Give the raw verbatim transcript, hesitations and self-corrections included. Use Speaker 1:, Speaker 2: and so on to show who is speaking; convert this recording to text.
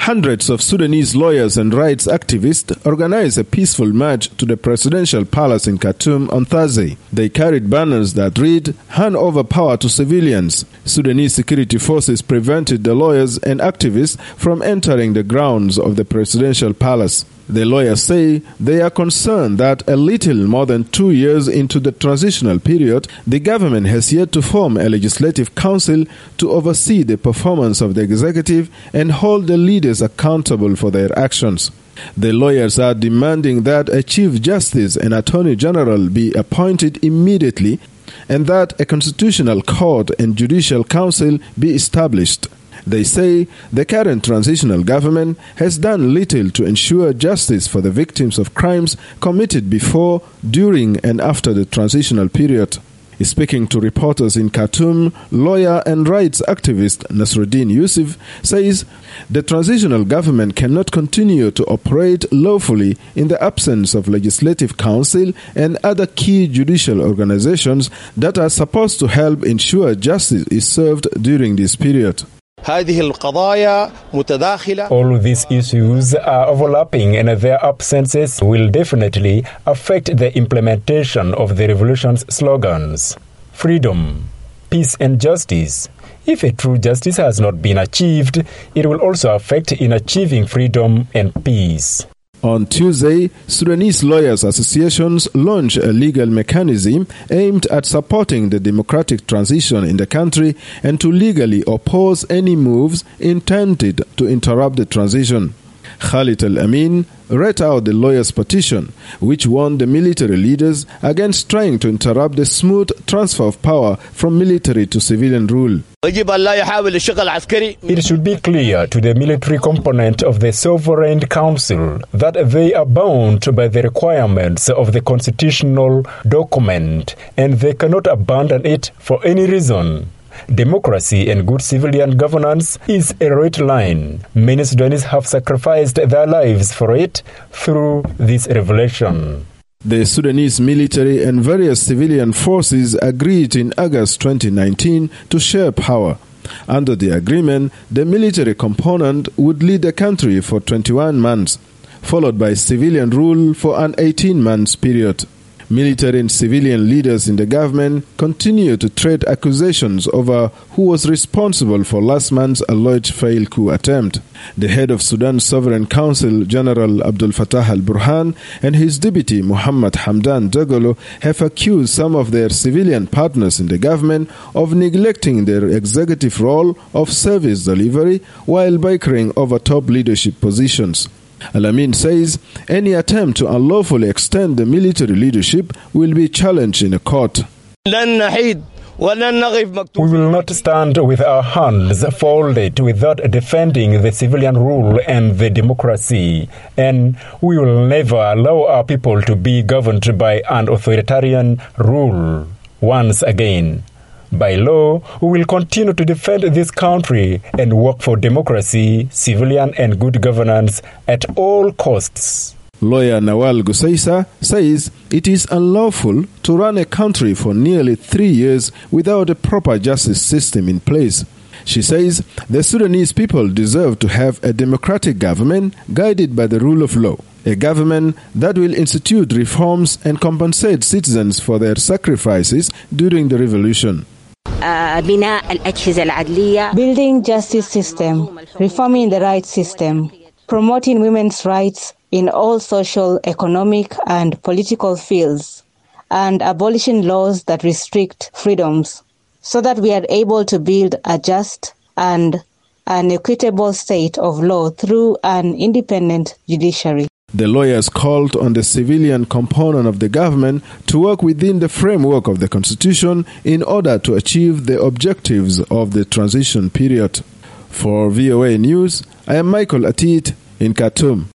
Speaker 1: Hundreds of Sudanese lawyers and rights activists organized a peaceful march to the presidential palace in Khartoum on Thursday. They carried banners that read, "Hand over power to civilians." Sudanese security forces prevented the lawyers and activists from entering the grounds of the presidential palace. The lawyers say they are concerned that a little more than two years into the transitional period, the government has yet to form a legislative council to oversee the performance of the executive and hold the leaders accountable for their actions. The lawyers are demanding that a Chief Justice and Attorney General be appointed immediately and that a constitutional court and judicial council be established. They say the current transitional government has done little to ensure justice for the victims of crimes committed before, during and after the transitional period. Speaking to reporters in Khartoum, lawyer and rights activist Nasruddin Yusuf says the transitional government cannot continue to operate lawfully in the absence of legislative council and other key judicial organizations that are supposed to help ensure justice is served during this period.
Speaker 2: All
Speaker 3: these issues are overlapping and their absences will definitely affect the implementation of the revolution's slogans. Freedom, peace and justice. If a true justice has not been achieved, it will also affect in achieving freedom and peace.
Speaker 1: On Tuesday, Sudanese lawyers' associations launched a legal mechanism aimed at supporting the democratic transition in the country and to legally oppose any moves intended to interrupt the transition. Khalid Al-Amin read out the lawyers' petition, which warned the military leaders against trying to interrupt the smooth transfer of power from military to civilian rule.
Speaker 3: It should be clear to the military component of the Sovereign Council that they are bound by the requirements of the constitutional document and they cannot abandon it for any reason. Democracy and good civilian governance is a red line. Many Sudanese have sacrificed their lives for it through this revolution.
Speaker 1: The Sudanese military and various civilian forces agreed in August twenty nineteen to share power. Under the agreement, the military component would lead the country for twenty-one months, followed by civilian rule for an eighteen-month period. Military and civilian leaders in the government continue to trade accusations over who was responsible for last month's alleged failed coup attempt. The head of Sudan's Sovereign Council, General Abdel Fattah al-Burhan, and his deputy, Muhammad Hamdan Dagalo, have accused some of their civilian partners in the government of neglecting their executive role of service delivery while bickering over top leadership positions. Al-Amin says any attempt to unlawfully extend the military leadership will be challenged in a court.
Speaker 3: We will not stand with our hands folded without defending the civilian rule and the democracy, and we will never allow our people to be governed by an authoritarian rule once again. By law, we will continue to defend this country and work for democracy, civilian and good governance at all costs.
Speaker 1: Lawyer Nawal Gusaisa says it is unlawful to run a country for nearly three years without a proper justice system in place. She says the Sudanese people deserve to have a democratic government guided by the rule of law, a government that will institute reforms and compensate citizens for their sacrifices during the revolution.
Speaker 4: Building justice system, reforming the rights system, promoting women's rights in all social, economic and political fields, and abolishing laws that restrict freedoms, so that we are able to build a just and an equitable state of law through an independent judiciary.
Speaker 1: The lawyers called on the civilian component of the government to work within the framework of the Constitution in order to achieve the objectives of the transition period. For V O A News, I am Michael Atit in Khartoum.